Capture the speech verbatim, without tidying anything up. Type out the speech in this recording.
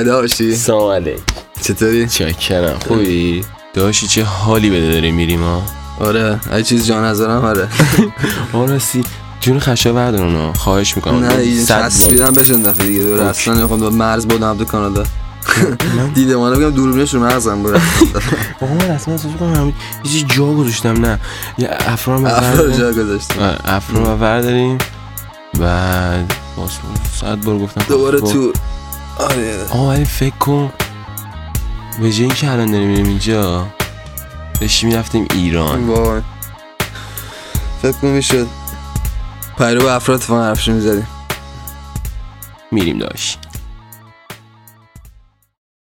داشی سلام علیک. چطوری؟ چاکرم. خوبی؟ داشی چه حالی بده داریم میریم ها. آره هر چیز جان نذارم. آره آرسی جون خشا بردارون خواهش میکنم. نه این تصویرم بشن دفعه دیگه دور اصلا نمیخوام دو مرز بودم تو کانادا. دیده مانه بگم دوربینش رو مغزم بود. آقا من اصلا احساس میکنم همین یه چیزی جا گذاشتم. نه یه افرا رو افرا جا گذاشتیم. افرا رو برداریم بعد باز صد بار گفتم دوباره تو. آره آقا ولی فکر کن به جای این که الان داریم میریم اینجا داشتیم میرفتیم ایران. وای فکر کنم میشد پیرو افراد فان حرفشو میزدیم. میریم داشت